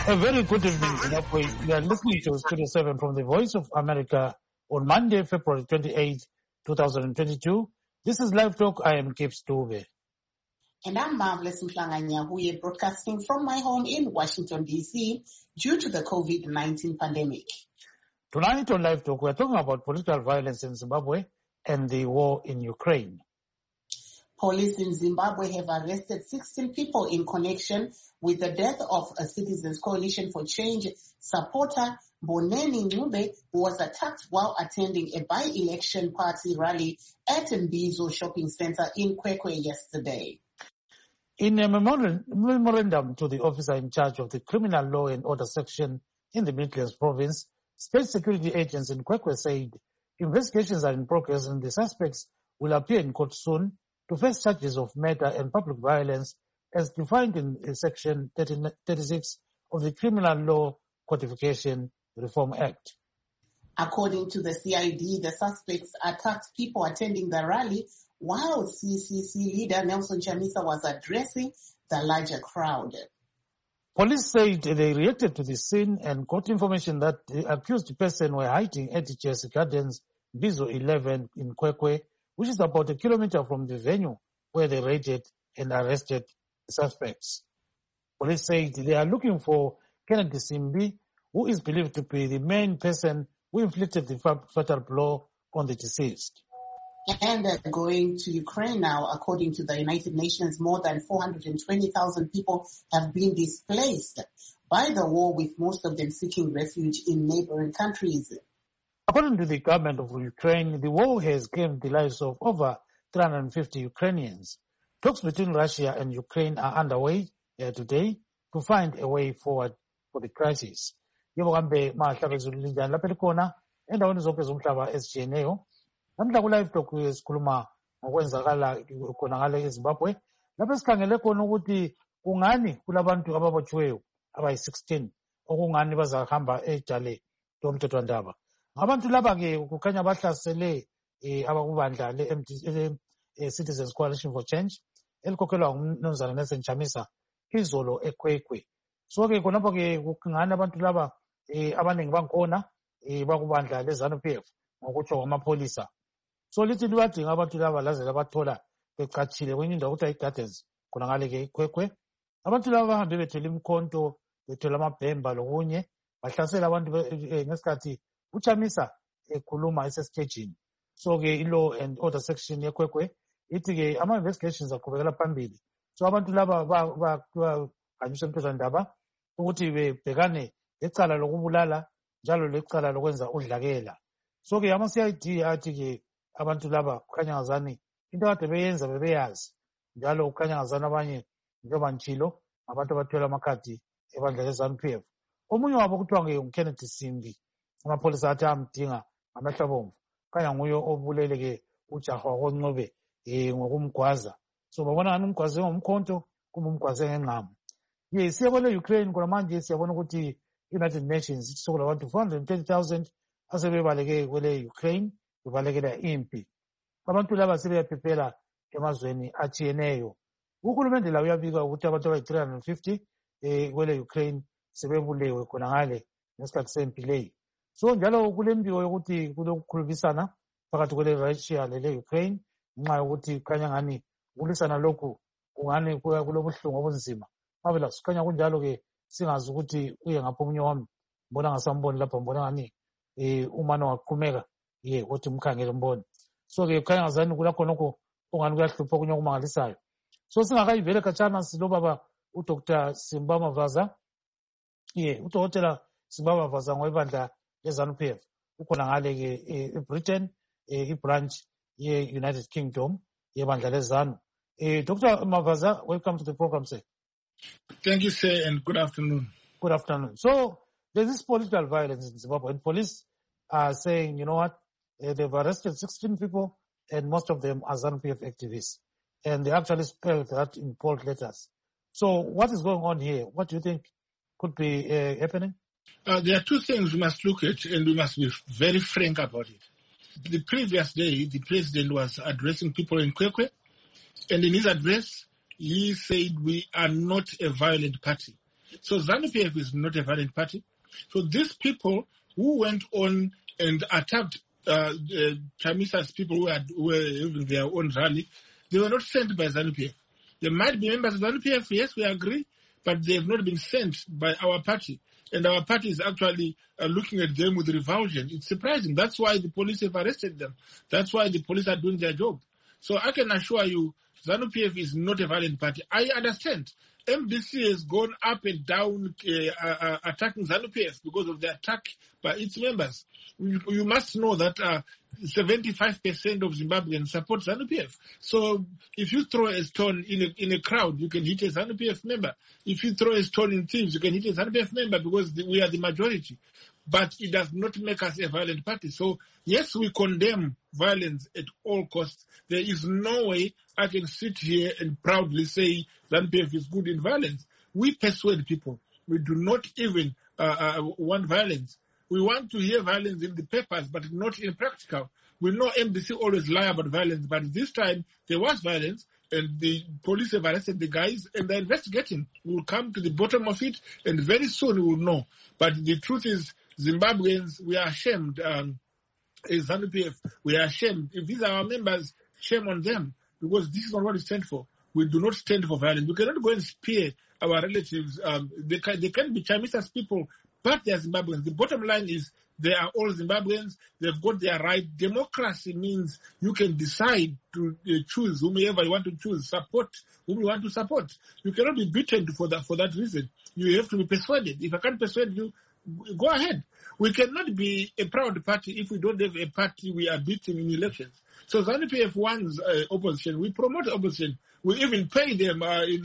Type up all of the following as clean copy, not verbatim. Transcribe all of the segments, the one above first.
A very good evening, Zimbabwe. You are listening to Studio 7 from the Voice of America on Monday, February 28, 2022. This is Live Talk. I am Kip Stube. And I'm Marvelous Mhlanganya, who is broadcasting from my home in Washington, D.C. due to the COVID-19 pandemic. Tonight on Live Talk, we are talking about political violence in Zimbabwe and the war in Ukraine. Police in Zimbabwe have arrested 16 people in connection with the death of a Citizens Coalition for Change supporter, Boneni Ncube, who was attacked while attending a by-election party rally at Mbizo Shopping Center in Kwekwe yesterday. In a memorandum to the officer in charge of the Criminal Law and Order section in the Midlands province, state security agents in Kwekwe said investigations are in progress and the suspects will appear in court soon to face charges of murder and public violence as defined in Section 36 of the Criminal Law Codification Reform Act. According to the CID, the suspects attacked people attending the rally while CCC leader Nelson Chamisa was addressing the larger crowd. Police said they reacted to the scene and got information that the accused person were hiding at Chelsea Gardens, Mbizo 11 in Kwekwe, which is about a kilometer from the venue where they raided and arrested the suspects. Police said they are looking for Kennedy Simbi, who is believed to be the main person who inflicted the fatal blow on the deceased. And going to Ukraine now, according to the United Nations, more than 420,000 people have been displaced by the war, with most of them seeking refuge in neighboring countries. According to the government of Ukraine, the war has claimed the lives of over 350 Ukrainians. Talks between Russia and Ukraine are underway today to find a way forward for the crisis. Yebo kambe mahlaba ezulindana lapha likhona endaweni zonke zomhlaba ezijiyeneyo. Namhla ku-Live Talk sikhuluma ngokwenzakala khona ngale eZimbabwe. Lapha sikhangele khona ukuthi kungani kulabantu ababotshiweyo abayi-16 okungani bazahamba ejale lomthethwandaba. Abantu laba-ke kukhanya bahlasele abakubandla le-Citizens Coalition for Change elikhokhelwa ngumnumzana Nelson Chamisa izolo eKwekwe. So-ke khonapho-ke kungani abantu laba abaningi bangikhona bakubandla le-ZANU-PF ngokutsho kwamapolisa. So lithi libadinga abantu laba laze labathola becatshile kwenye indawo kuthiwa i-Gardens khona ngale-ke iKwekwe. Abantu laba bahambe bethwele imikhonto, bethwele amabhemba lokunye, bahlasela abantu ngesikhathi uChamisa ekhuluma esesitejini. So-ke i-Law and Order section yeKwekwe ithi-ke ama-investigations aqhubekela phambili. So abantu laba baganyiswa emthethwandaba ukuthi bebhekane lecala lokubulala njalo lecala lokwenza udlakela. So-ke ama-CID athi-ke abantu laba kukhanya ngazani into kade beyenza bebeyazi, njalo kukhanya ngazani abanye njengoba ngitshilo abantu abathwele amakhadi ebandla le-ZANU-PF. Omunye wabo kuthiwa nguKennedy Simbi, amapholisa athi amdinga ngamehlo abomvu, kanya nguye obulele-ke ujaha wakoNcube ngokumgwaza. So babona ngani umgwaze ngomkhonto kumbe umgwaze ngengqamu. Siye kwele-Ukraine khona manje siyabona ukuthi United Nations ithi sokulabantu 430,000 asebebaleke kwele-Ukraine bebalekela impi. Abantu laba sebeyaphephela emazweni atshiyeneyo. Uhulumende lawo uyabika ukuthi abantu abayi-350 kwele-Ukraine sebebulewe khona ngale ngesikhathi sempi leyi. So njalo kulembiko yokuthi kulokukhulumisana phakathi kwele-Russia lele-Ukraine ngenxa yokuthi kukhanya ngani ukulisana lokhu kungani kulobuhlungu obunzima. Mabela sikhanya kunjalo-ke singazi ukuthi uye ngapha omunye wami mbona ngasamboni lapha, mbona ngani umane waqhumeka othi mkhangele mboni. So-ke kukhanya ngazani kula khonokho ongani kuyahlupha okunye okumangalisayo. So singakayivele khatshana silobaba uDr. Simba Mavaza, udokotela Simba Mavaza ngowebandla le-ZANU-PF ukhona ngale-ke eBritain ibranch ye-United Kingdom yebandla le-ZANU. Dr. Mavaza, welcome to the program, sir. Thank you, sir, and good afternoon. Good afternoon. So there's this political violence in Zimbabwe, and police are saying, you know what, they've arrested 16 people, and most of them are ZANU-PF activists. And they actually spelled that in bold letters. So what is going on here? What do you think could be happening? There are two things we must look at, and we must be very frank about it. The previous day, the president was addressing people in Kwekwe, and in his address, he said we are not a violent party. So ZANU-PF is not a violent party. So these people who went on and attacked Chamisa's people who were having their own rally, they were not sent by ZANU-PF. There might be members of ZANU-PF, yes, we agree, but they have not been sent by our party. And our party is actually looking at them with revulsion. It's surprising. That's why the police have arrested them. That's why the police are doing their job. So I can assure you, ZANU-PF is not a violent party. I understand. MDC has gone up and down attacking ZANU-PF because of the attack by its members. You must know that 75% of Zimbabweans support ZANU-PF. So if you throw a stone in a crowd, you can hit a ZANU-PF member. If you throw a stone in thieves, you can hit a ZANU-PF member because we are the majority. But it does not make us a violent party. So yes, we condemn violence at all costs. There is no way I can sit here and proudly say ZANU-PF is good in violence. We persuade people. We do not even want violence. We want to hear violence in the papers, but not in practical. We know MDC always lie about violence, but this time there was violence, and the police have arrested the guys, and they're investigating. We'll come to the bottom of it, and very soon we will know. But the truth is, Zimbabweans, we are ashamed. As ZANU-PF, we are ashamed. If these are our members, shame on them, because this is not what we stand for. We do not stand for violence. We cannot go and spear our relatives. They can be Chamisa's people, but they are Zimbabweans. The bottom line is they are all Zimbabweans. They've got their right. Democracy means you can decide to choose whomever you want to choose, support whom you want to support. You cannot be beaten for that reason. You have to be persuaded. If I can't persuade you, go ahead. We cannot be a proud party if we don't have a party we are beating in elections. So ZANU-PF wants opposition. We promote opposition. We even pay them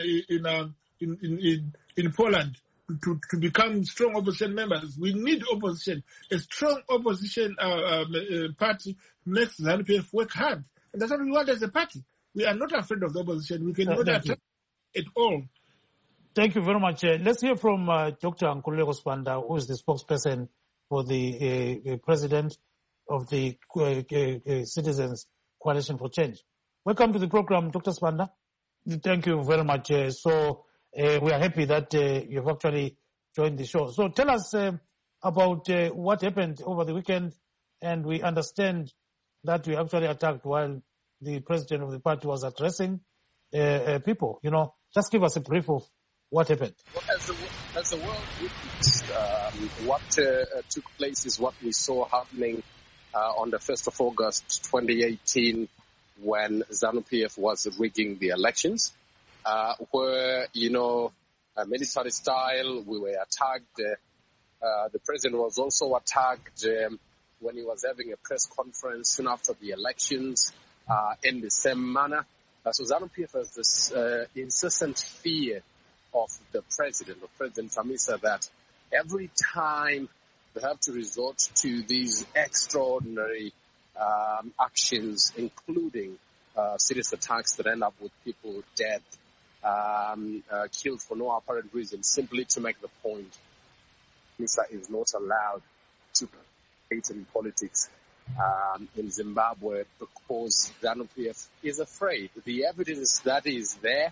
in Poland to become strong opposition members. We need opposition. A strong opposition party makes ZANU-PF work hard. And that's what we want as a party. We are not afraid of the opposition. We cannot attack at all. Thank you very much. Let's hear from Dr. Nkululeko Sibanda, who is the spokesperson for the president of the Citizens Coalition for Change. Welcome to the program, Dr. Sibanda. Thank you very much. We are happy that you've actually joined the show. So tell us about what happened over the weekend, and we understand that you actually attacked while the president of the party was addressing people. Just give us a brief of what happened. Well, as the world witnessed, what took place is what we saw happening on the 1st of August 2018 when ZANU-PF was rigging the elections, where, military style, we were attacked. The president was also attacked when he was having a press conference soon after the elections in the same manner. So ZANU-PF has this incessant fear of the president, of President Chamisa, that every time they have to resort to these extraordinary actions, including serious attacks that end up with people dead, killed for no apparent reason, simply to make the point Chamisa is not allowed to participate in politics in Zimbabwe because ZANU-PF is afraid. The evidence that is there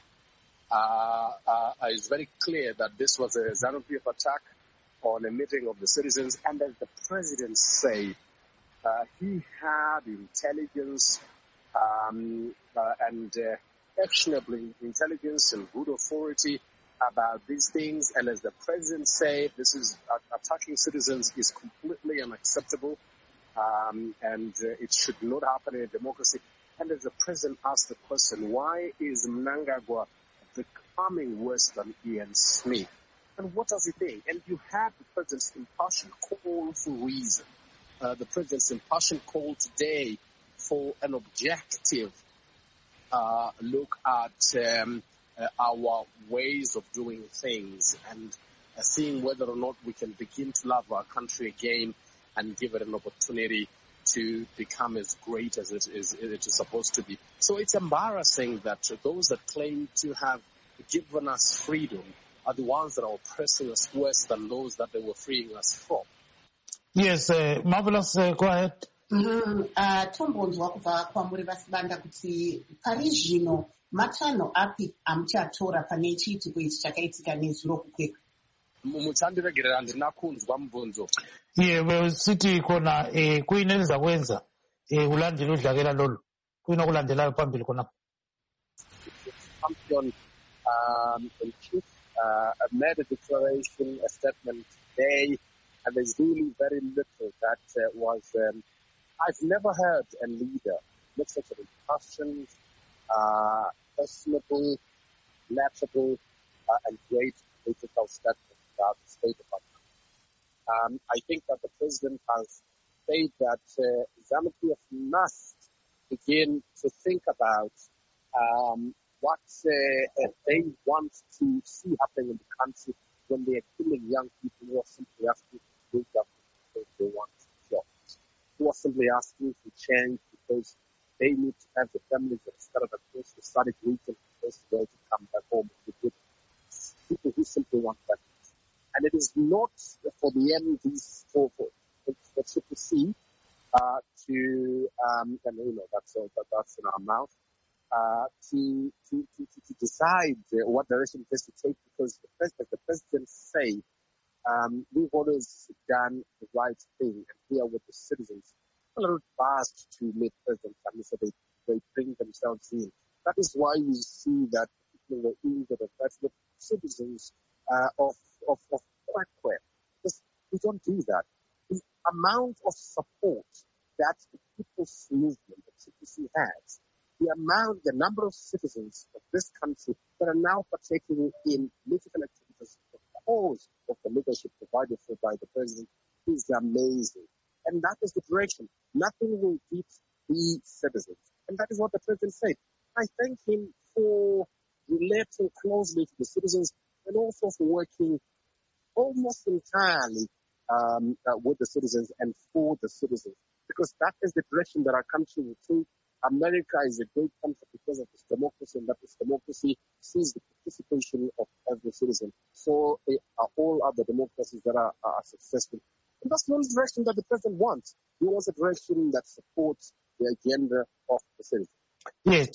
is very clear that this was a ZANU-PF attack on a meeting of the citizens, and as the president said, he had intelligence and actionable intelligence and good authority about these things, and as the president said, this is attacking citizens is completely unacceptable, and it should not happen in a democracy. And as the president asked the question, why is Mnangagwa becoming worse than Ian Smith? And what does he think? And you have the president's impassioned call for reason. The president's impassioned call today for an objective look at our ways of doing things and seeing whether or not we can begin to love our country again and give it an opportunity to become as great as it is supposed to be. So it's embarrassing that those that claim to have given us freedom are the ones that are oppressing us worse than those that they were freeing us from. Yes, Marvelous, go ahead. Tombonzwa kubva kwamuri vasibanda kuti pari zvino matanho api amuchatora pane chiitiko ichi chakaitika nezuro kukwekwe? Muchandiregerera ndinakunzwa mubvunzo. Sithi khona kuyini elizakwenza ulandela udlakela lolu kuyini okulandelayo phambili khonapho. Champion in chief made a declaration, a statement today, and there's really very little that was. I've never heard a leader make such an impassioned, personable, laughable, and great political statement about the state of Africa. I think that the president has said that ZANU-PF must begin to think about what they want to see happening in the country when they are killing young people who are simply asking to wake up because they want jobs, who are simply asking to change because they need to have the families that started across the SADC region across the world to come back home with good people who simply want that. And it is not for the MDs, for CPC to, and that's in our mouth, to decide what direction it has to take, because the president say, we've always done the right thing and here with the citizens. A little fast to meet President Chamisa, they bring themselves in. That is why you see that people were injured, and that's the citizens of Kwekwe. Because we don't do that. The amount of support that the people's movement, the CPC has, the number of citizens of this country that are now partaking in political activities because of the leadership provided for by the president is amazing. And that is the direction. Nothing will beat the citizens. And that is what the president said. I thank him for relating closely to the citizens and also for working almost entirely with the citizens and for the citizens. Because that is the direction that our country will take. America is a great country because of its democracy, and that its democracy sees the participation of every citizen. So are all other democracies that are successful. And that's the only direction that the president wants. He wants a direction that supports the agenda of the citizen. Yes,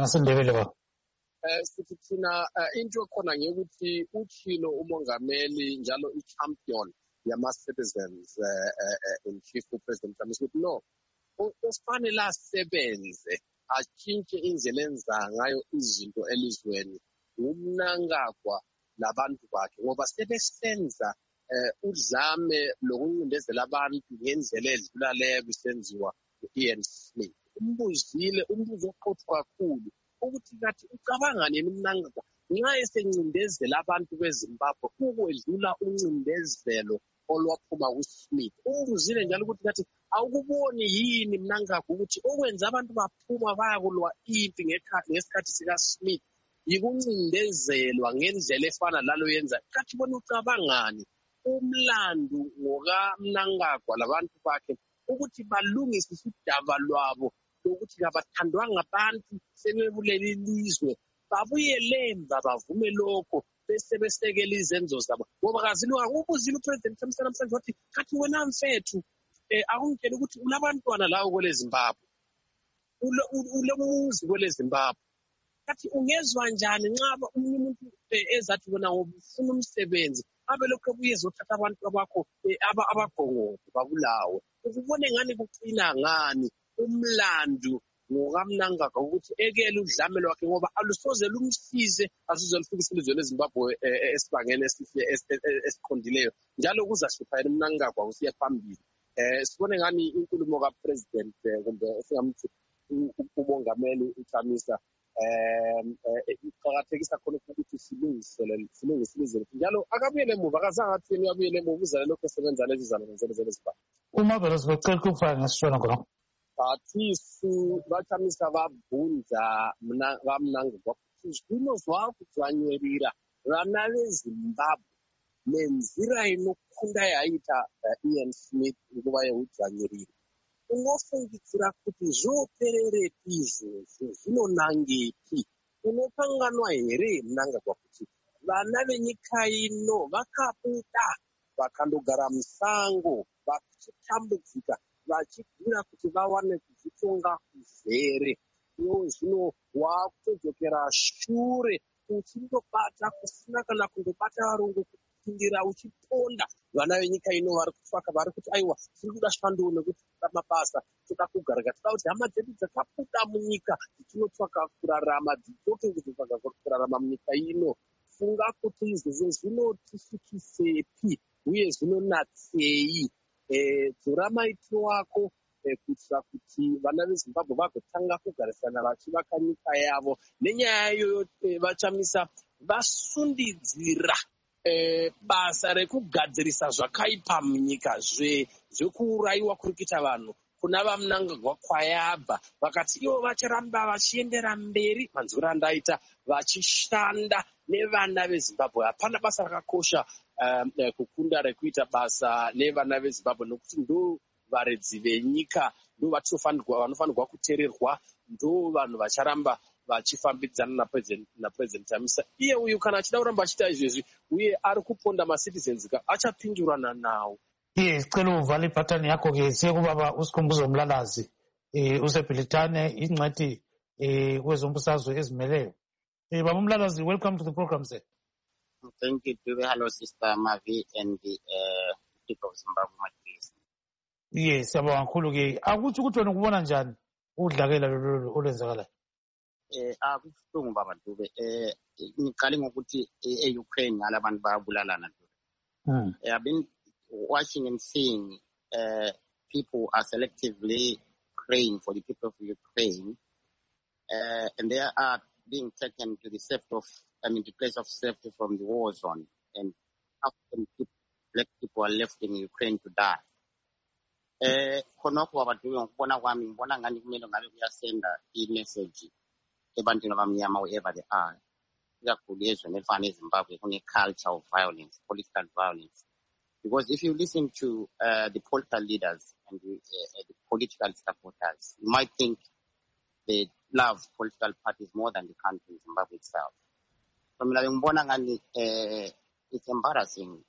sithi thina into khona ngekuthi uchilo umongameli njalo i-champion yama-citizens in chief upresident Chamisa ukuthi no, ufanele asebenze atshintshe indlela enza ngayo izinto elizweni ngumnankagwa labantu bakhe ngoba sebesenza udlame lokuncindezela abantu ngendlela edlula leyo bisenziwa u-Ian Smith. Umbuzile umbuzo oqotho kakhulu ukuthi kathi ucabanga nini umnankagwa nxa esencindezela abantu beZimbabwe ukwedlula uncindezelo olwaphuma kuSmith. Umbuzile njalo ukuthi kathi awukuboni yini mnankagwa ukuthi okwenza abantu baphuma bayakulwa impi ngesikhathi sikaSmith yikuncindezelwa ngendlela efana lalo yenza. Kathi bona ucabangani umlando ngokamnankagwa labantu bakhe ukuthi balungise isidaba lwabo ukuthi abathandwa ngabantu sebebulela ilizwe babuyele emva bavume lokho bese besekela izenzo zabo ngoba kazilwa ubuzile upresident Chamisa namhlanje wathi kathi wena mfethu akungitshela ukuthi ulabantwana lawo kwele Zimbabwe ulemuzi kwele Zimbabwe kathi ungezwa njani nxa umuntu ezathi wena ngofuna umsebenzi abelokho buyezothatha abantu abakho abagongwe babulawe ukubone ngani kuqina ngani umlando ngokamnankagwa ukuthi ekele udlame lwakhe ngoba alusoze lumsize asuze lufikise ilizwe leZimbabwe esibangene esiqondileyo njalo kuzahlupha umnankagwa usiya phambili. Sibone ngani inkulumo kapresident kumbe singamthi umongameli uChamisa iqhakathekisa khona ukuthi silungise ilizwe njalo akabuyele emuva akazange athini uyabuyele emuva uzale lokho esebenza lezi zalo zeZimbabwe. Uma vele sibecela ukufaka ngesishona khona. Bathisu baChamisa babvunza vamnankagwa kuti zvinozwa kudzvanyerera vana veZimbabwe nenzira inokunda yaita Ian Smith nguva yeudzvanyereri. Unofungidzira kuti zvopererepi izvozvo zvinonangepi? Unokanganwa here mnankagwa kuti vana venyika ino vakabuda vakandogara musango vachitambudzika vachigwira kuti vawane kuzvitonga kuzere. Zvino wakutodzokera shure uchindobata kusina kana kundobata varungu uchipindira uchiponda vana venyika ino vari kutsvaka vari kuti aiwa tiri kuda shando nekuti toda mabasa toda kugara toda kuti hama dzedu dzakabuda munyika dzinotsvaka kurarama dzinotsvaka kurarama munyika ino. Funga kuti izvezvo zvinotisvikisepi uye zvinonatsei? Dzora maitiro wako kuitira kuti vana veZimbabwe vagotanga kugarisana vachivaka nyika yavo. Nenyaya iyoyo vachamisa vasundidzira basa rekugadzirisa zvakaipa munyika zvekuurayiwa kuri kuita vanhu kuna vaMnangagwa Kwayabva. Vakati ivo vacharamba vachiendera mberi manzwiro andaita vachishanda nevana veZimbabwe. Hapana basa rakakosha kukunda rekuita basa nevana veZimbabwe nokuti ndo varedzi venyika, ndo vanofanirwa kuteererwa, ndo vanhu vacharamba vachifambidzana naPresident Chamisa. Iye uyu kana achida kuramba achiita izvezvi uye ari kuponda macitizens achapindurana nawo. Sicela uvale iphathani yakho ke siye kubaba uSikhumbuzo Mlalazi usebhilitane ingcwethi kwezombusazwe ezimeleyo. Baba Mlalazi, welcome to the program, sir. Thank you to the hello sister Mavi and the people of Zimbabwe, my please. Yes, siyabonga kakhulu ke. Akuthi ukuthi wena ukubona njani udlakela lolu olwenzakalayo? Akubuhlungu baba Dube. Ngiqale ngokuthi e-Ukraine ngalabantu bayabulalana. I've been watching and seeing people are selectively praying for the people of Ukraine, and they are being taken to the place of safety from the war zone, and often black people are left in Ukraine to die. Khonokho abadube ngokubona kwami ngibona ngani kumele ngabe kuyasenda i-message ebantwini abamnyama wherever they are. Ikakhulu ezweni elifana eZimbabwe kune-culture of violence, political violence. Because if you listen to the political leaders and the political supporters, you might think they love political parties more than the country, Zimbabwe itself. So, it's embarrassing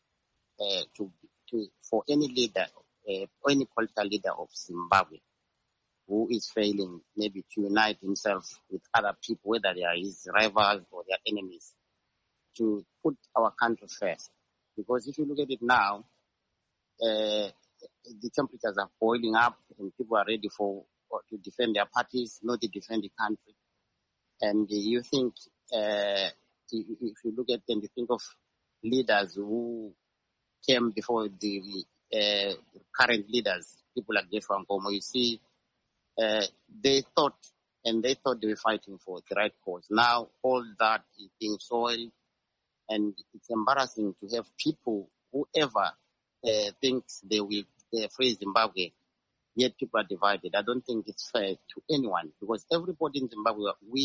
for any leader, any political leader of Zimbabwe who is failing maybe to unite himself with other people, whether they are his rivals or their enemies, to put our country first. Because if you look at it now, the temperatures are boiling up and people are ready to defend their parties, not to defend the country. And you think, if you look at and you think of leaders who came before the current leaders, people like Joshua Nkomo, you see, they thought they were fighting for the right cause. Now all that is being soiled, and it's embarrassing to have people, whoever thinks they will free Zimbabwe, yet people are divided. I don't think it's fair to anyone, because everybody in Zimbabwe,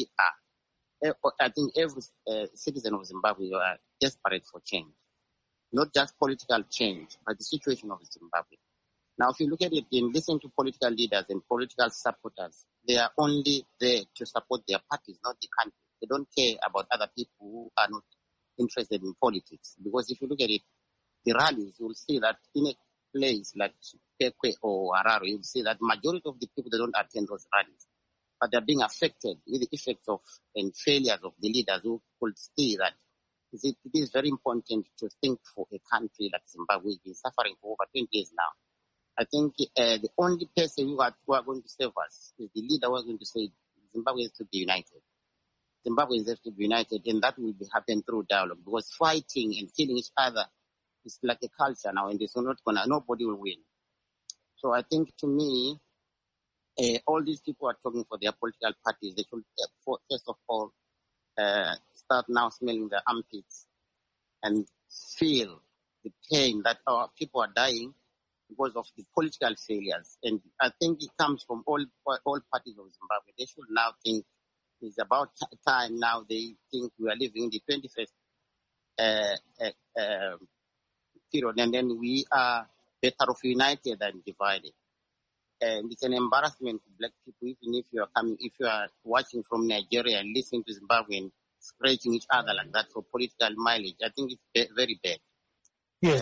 I think every citizen of Zimbabwe are desperate for change. Not just political change, but the situation of Zimbabwe. Now, if you look at it and listen to political leaders and political supporters, they are only there to support their parties, not the country. They don't care about other people who are not interested in politics. Because if you look at it, the rallies, you will see that in a place like Pekwe or Harare, you will see that majority of the people, they don't attend those rallies. But they're being affected with the effects of and failures of the leaders who could see that it is very important to think for a country like Zimbabwe. We've been suffering for over 20 years now. I think the only person who are going to save us is the leader who are going to say Zimbabwe has to be united. Zimbabwe has to be united, and that will happen through dialogue, because fighting and killing each other is like a culture now, and it's not nobody will win. So I think, to me, all these people are talking for their political parties. They should, first of all, start now smelling the armpits and feel the pain that our people are dying because of the political failures. And I think it comes from all parties of Zimbabwe. They should now think it's about time now. They think we are living in the 21st period, and then we are better off united than divided. And it's an embarrassment for black people, even if you are watching from Nigeria and listening to Zimbabweans scratching each other like that for political mileage. I think it's very bad. Yes,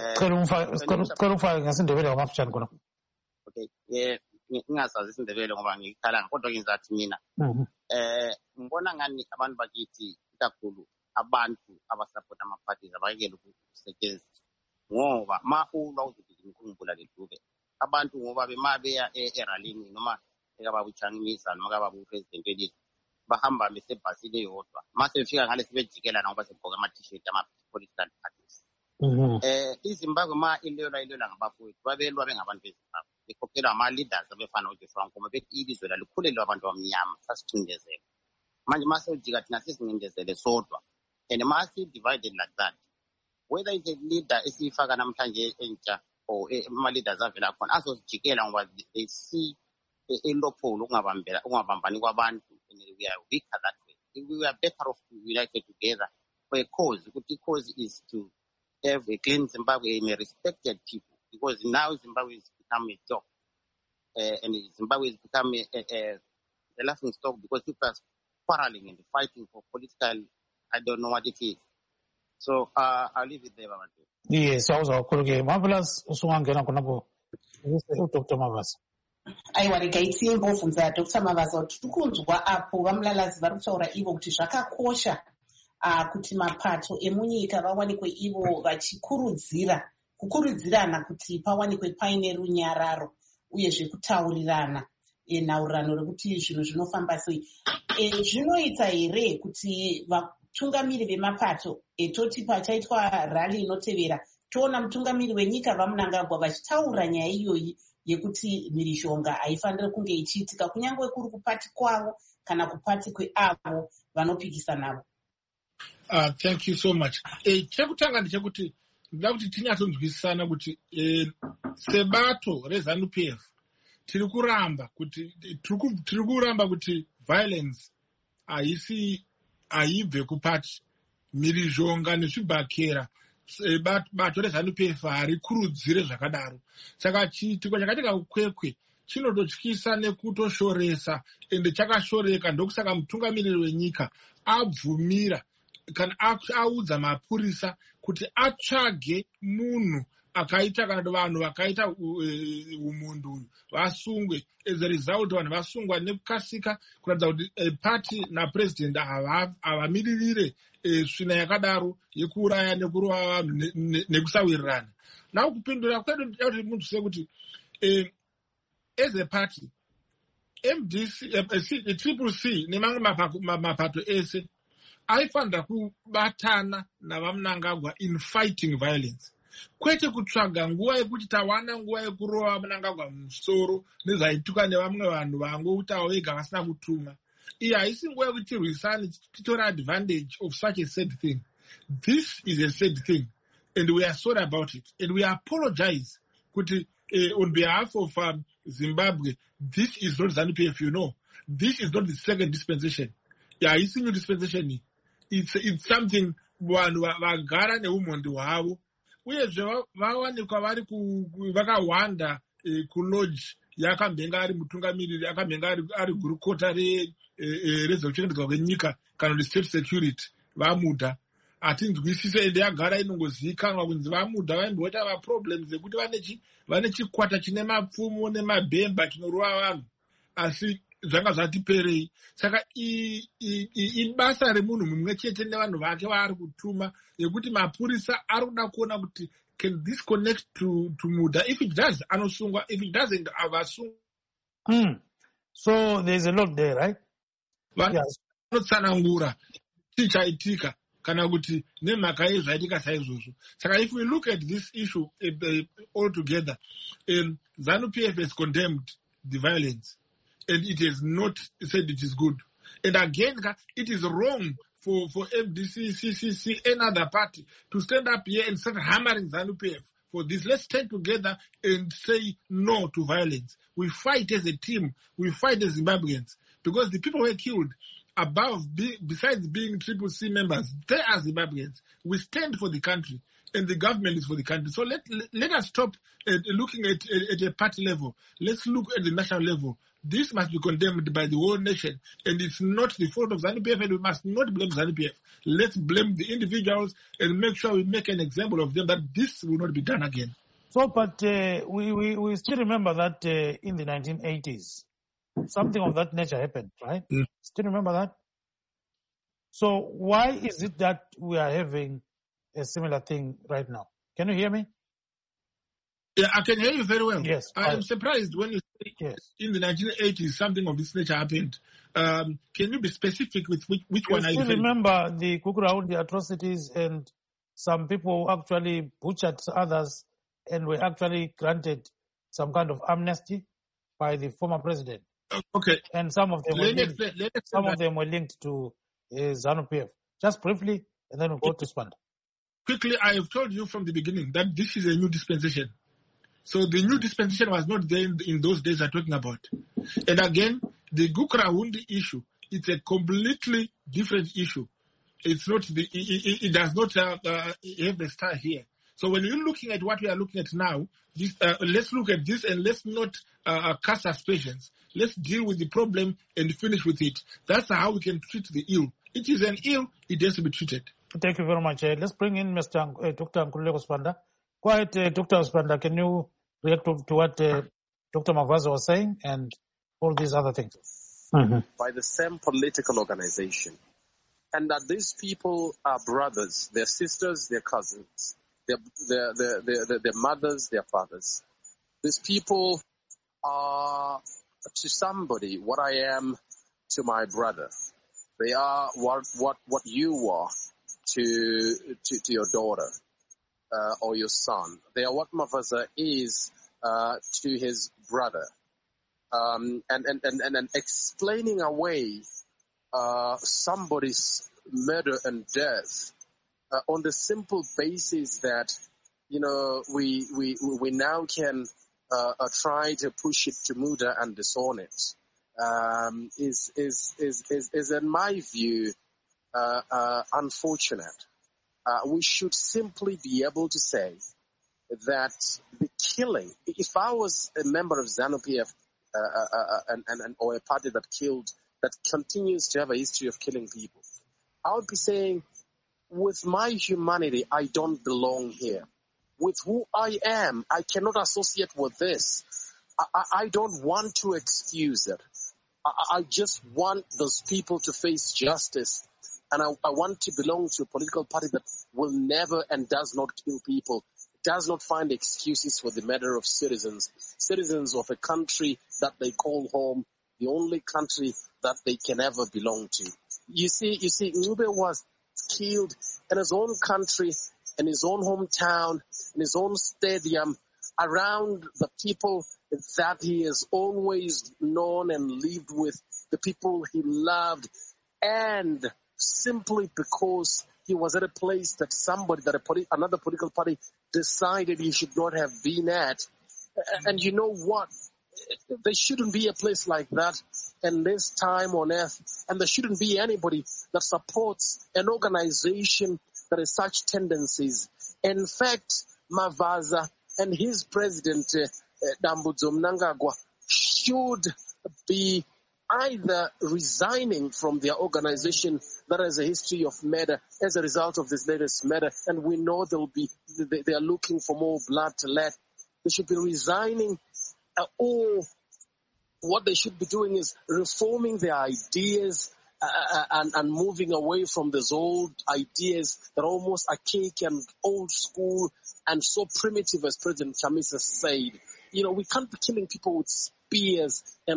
okay. Ngingasazi isindebele ngoba ngikhala kodwa ngizathi mina ngibona ngani abantu bakithi kakhulu abantu abasupport ama parties abayekela ukusetshenziswa ngoba maulwa uzokuthi ngikhumbula ledube abantu ngoba bemabeya eralini noma ekababutshangimisa noma kababupresident welizwe bahamba besebhasile yodwa mase befika ngale sebejikelana ngoba sebegqoke ama-t-shirt ama-political parties. iZimbabwe ma ilwela ngabafowethu babelwa bengabantu beZimbabwe bekhokhelwa ama-leaders abefana uJoshua Nkomo bethi ilizwe lalikhulelwe abantu abamnyama sasicindezele manje ma sewujika thina sesincindezele sodwa and ma si-divided like that whether it's a leader esiyifaka namhlanje entsha or ama-leaders avela khona azosijikela ngoba they see elopholo ungabambani kwabantu and we are weaker that way. We are better off united together for a cause. The cause is to have a clean Zimbabwe and a respected people, because now Zimbabwe has become a joke, and Zimbabwe has become a laughing stock because people are quarreling and fighting for political, I don't know what it is. So I'll leave it there, Babantu. Yes, I was okay. Marvelous. Usungangena kunapo. Dr. Mavasa. Aiwa regaiti imbobvunza Dr. Mavasa kuti tikunzwa apo vamulalazi vari kutaura ivo kuti zvakakosha kuti mapato emunyika vawanikwe ivo kukurudzirana kuti pawanikwe paine runyararo uyezve kutaurirana nhaurirano rekuti zvinhu zvinofamba sei. Zvinoita here kuti vatungamiri vemapato toti pachaitwa rali inotevera toona mutungamiri wenyika vaMnangagwa vachitaura nyaya iyoyi yekuti mhirizhonga haifaniri kunge ichiitika kunyange kuri kupati kwavo kana kupati kweavo vanopikisa navo. Thank you so much. Chekutanga ndechekuti ndida kuti tinyatsonzwisisana kuti sebato reZANU-PF tiri kuramba kuti violence haibve kupati mhirizhonga nezvibhakera. Bato reZANU-PF harikurudzire zvakadaro. Saka chiitiko chakaita kukwekwe chinototyisa nekutoshoresa ende chakashoreka. Ndokusaka mutungamiriri wenyika abvumira kana audza mapurisa kuti atsvage munhu akaita kana vanhu vakaita umundu uyu vasungwe. As a result vanhu vasungwa nekukasika kuratidza kuti party napresident havamiririre svina yakadaro yekuuraya nekurova vanhu nekusawirirana. Nawo kupindura kwedu ndida kuti munhu sekuti as a party MDC triple C nemamwe mapato ese aifanira kubatana navaMnangagwa in fighting violence, kwete kutsvaga nguva yekuti tawana nguva yekurova Mnangagwa musoro nezvaituka nevamwe vanhu vangoutawo vega vasina kutuma. Iyi haisi nguva yekuti tirwisane titora advantage of such a sad thing. This is a sad thing and we are sorry about it and we apologize kuti on behalf of Zimbabwe, this is not ZANU-PF, you know. This is not the second dispensation. Haisi new dispensation. It's something vanhu vagara neumhondi hwavo uyezve vawanikwa vari vakawanda kulodge yakambenga ari mutungamiriri akambenga ari gurukota rezvekuchengetedzwa kwenyika kana kuti state security vamudha. Hatinzwisise ende yagara inongozivikanwa kunzi vamudha vaimboita maproblems ekuti vane chikwata chine mapfumo nemabhemba chinorova vanhu asi zvanga zvatiperei. Saka ibasa remunhu mumwe chete nevanhu vake vaari kutuma yekuti mapurisa ari kuda kuona kuti can this connect to Mudha. If it does anosungwa, if it doesn't avasungwa. So there's a lot there, right? Vanotsanangura chichaitika kana kuti nemhaka yezvaitika saizvozvo. Saka if we look at this issue altogether, ZANU-PF has condemned the violence and it has not said it is good. And again, it is wrong for MDC, CCC, any other party to stand up here and start hammering ZANU-PF for this. Let's stand together and say no to violence. We fight as a team. We fight as Zimbabweans because the people were killed besides being Triple C members, they are Zimbabweans. We stand for the country and the government is for the country. So let us stop looking at a party level. Let's look at the national level. This must be condemned by the whole nation, and it's not the fault of ZANU-PF, and we must not blame ZANU-PF. Let's blame the individuals and make sure we make an example of them that this will not be done again. So, but we still remember that in the 1980s, something of that nature happened, right? Still remember that? So why is it that we are having a similar thing right now? Can you hear me? Yeah, I can hear you very well. Yes. I am surprised when you say in the 1980s something of this nature happened. Can you be specific with which one I remember the Gukuraundi atrocities, and some people actually butchered others and were actually granted some kind of amnesty by the former president. Okay. And some of them were linked to ZANU-PF. Just briefly, and then we'll go to Spanda. Quickly, I have told you from the beginning that this is a new dispensation. So the new dispensation was not there in those days I'm talking about. And again, the Gukuraundi issue, it's a completely different issue. It's not it does not have the star here. So when you're looking at what we are looking at now, let's look at this and let's not cast aspersions. Let's deal with the problem and finish with it. That's how we can treat the ill. It is an ill, it has to be treated. Thank you very much. Let's bring in Dr. Nkululeko Spanda. Go ahead, Dr. Spanda. Can you react to what Dr. Mavaza was saying and all these other things? Mm-hmm. By the same political organization. And that these people are brothers, their sisters, their cousins, their mothers, their fathers. These people are to somebody what I am to my brother. They are what you are to your daughter or your son. They are what Mavaza is to his brother. And explaining away somebody's murder and death on the simple basis that we now can try to push it to murder and disown it is in my view unfortunate. We should simply be able to say that the killing, if I was a member of ZANU-PF or a party that continues to have a history of killing people, I would be saying, with my humanity, I don't belong here. With who I am, I cannot associate with this. I don't want to excuse it. I just want those people to face justice. And I want to belong to a political party that will never and does not kill people, does not find excuses for the murder of citizens of a country that they call home, the only country that they can ever belong to. You see, Ncube was killed in his own country, in his own hometown, in his own stadium, around the people that he has always known and lived with, the people he loved, and simply because he was at a place that another political party decided he should not have been at. And you know what? There shouldn't be a place like that in this time on earth, and there shouldn't be anybody that supports an organization that has such tendencies. In fact, Mavaza and his president, Dambudzo Mnangagwa, should be either resigning from their organization that has a history of murder as a result of this latest murder, and we know they are looking for more blood to let. They should be resigning, or what they should be doing is reforming their ideas and moving away from those old ideas that are almost archaic and old school and so primitive, as President Chamisa said. We can't be killing people with spears in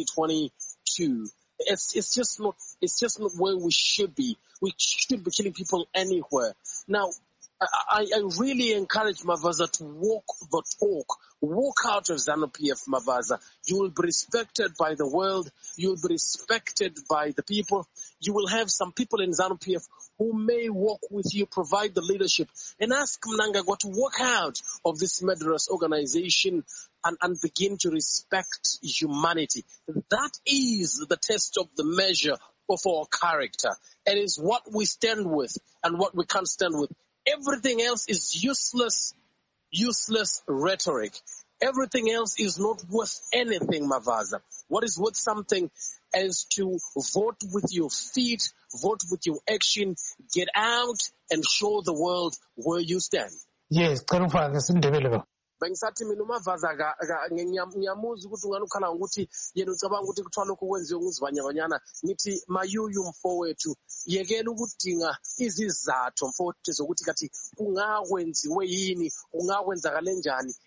2022. It's just not where we should be. We should be killing people anywhere. Now, I really encourage Mavaza to walk the talk. Walk out of ZANU-PF, Mavaza. You will be respected by the world. You will be respected by the people. You will have some people in ZANU-PF who may walk with you, provide the leadership, and ask Mnangagwa to walk out of this murderous organization and begin to respect humanity. That is the test of the measure of our character. It is what we stand with and what we can't stand with. Everything else is useless rhetoric. Everything else is not worth anything, Mavaza. What is worth something is to vote with your feet, vote with your action, get out and show the world where you stand. Yes, bengisathi mina uMavaza ngiyamuza ukuthi unganukhala ngokuthi yena ucabanga ukuthi kuthwala lokho kwenziwe nguzibanyabanyana ngithi mayuyu mfowethu yekela ukudinga izizathu mfowethu zokuthi kathi kungakwenziwe yini kungakwenzakala njani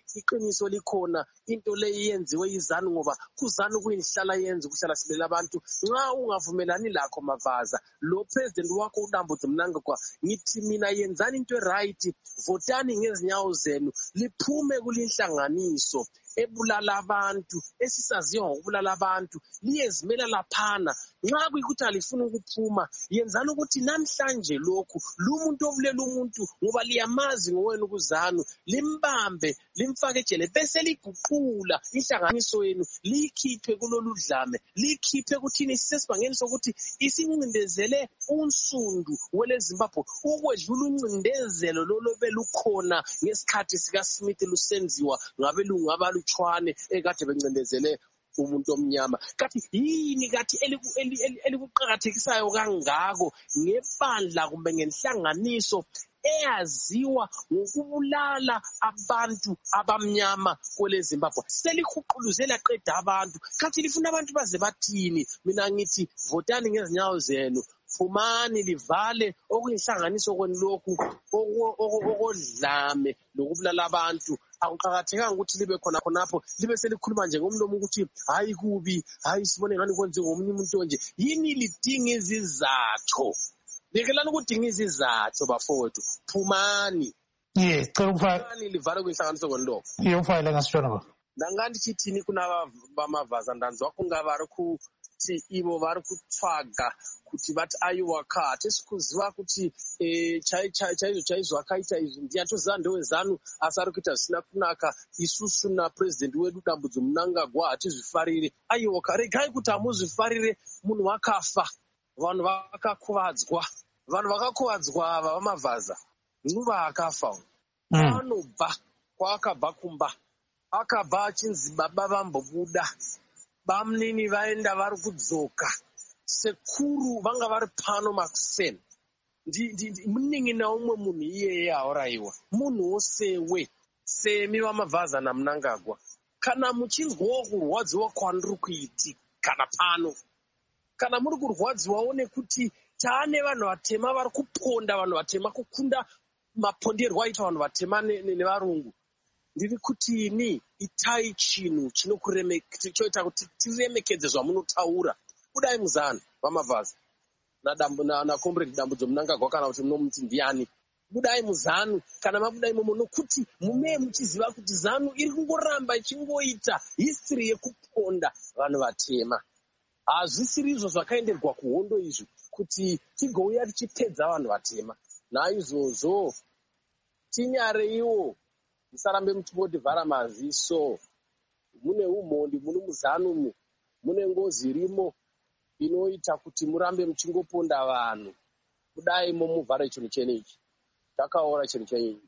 iqiniso likhona into leyi yenziwe izanu ngoba kuzanu kuyinhlala yenza ukuhlala sibelela abantu nxa ungavumelani lakho Mavaza lo president wakho uDambudzi Mnangagwa ngithi mina yenzani into right votani ngezinyawo zenu liphume kulinhlanganiso ebulala abantu esisaziwa ngokubulala abantu liyezimela laphana nxa kuyikuthi alifuna ukuphuma yenzani ukuthi namhlanje lokhu lumuntu obulela umuntu ngoba liyamazi ngowenu kuzanu limbambe limfake ejele bese liguqula inhlanganiso yenu likhiphe kulolu dlame likhiphe kuthini sisesibangeni sokuthi isincindezele unsundu wele Zimbabwe ukwedlula uncindezelo lolobe lukhona ngesikhathi sika Smith lusenziwa ngabelungu abalutshwane ekade bencindezele umuntu omnyama kathi yini kathi elikuqhakathekisayo kangako ngebandla kumbe ngenhlanganiso eyaziwa ngokubulala abantu abamnyama kwele Zimbabwe selikhuquluzela qeda abantu kathi lifuna abantu baze bathini mina ngithi votani ngezinyawo zenu phumani livale okuyinhlanganiso kwenu lokhu okodlame lokubulala abantu akuqhakathekanga ukuthi libe khona khonapho libe selikhuluma nje ngomlomo ukuthi hayi kubi hayi sibone ngani kwenze ngomunye umuntu onje yini lidinga izizathu lekelani ukudinga izizathu bafowethu phumani phumani livale kuyinhlanganiso kwenu lokho ufayele ngasitshona ba ndangandithini kuna bamavaza ndanzwa kungavari kuti ivo vari kutsvaga kuti vati aiwaka hatisi kuti chaizvo akaita izvi ndiyatoziva ndewezanu asi ari kuita zvisina kunaka isusu napurezidendi wedu Dambudzo Mnangagwa hatizvifarire aiwaka regai kuti hamuzvifarire munhu wakafa vanhu vakakuvadzwa ava vamavhaza nguva akafa anobva kwaakabva kumba akabva achinzi baba vambobuda bamunini vaenda vari kudzoka sekuru vanga vari pano makuseni muningi naumwe munhu iyeye auraiwa munhu wosewe semi vamavhaza naMnangagwa kana muchinzwawo kurwadziwa kwandiri kuiti kana pano kana muri kurwadziwawo nekuti taane vanhu vatema vari kuponda vanhu vatema kukunda maponderwo aita vanhu vatema nevarungu ndiri kuti ini itai chinhu choita kuti tiremekedze zvamunotaura budai muzanu vamavhaza nakomredi Dambudzo Mnangagwa kana kuti munomuti ndiani budai muzanu kana mabudai imomo nokuti mume muchiziva kuti zanu iri kungoramba ichingoita history yekuponda vanhu vatema hazvisiri izvo zvakaenderwa kuhondo izvi kuti tigouya tichipedza vanhu vatema naizvozvo tinyare iwo musarambe muchimbodhivhara maziso mune umhondi mune muzanumu mune ngozi irimo inoita kuti murambe muchingoponda vanhu kudai momuvhare chinhu chenechi takaora chinhu chenyinyi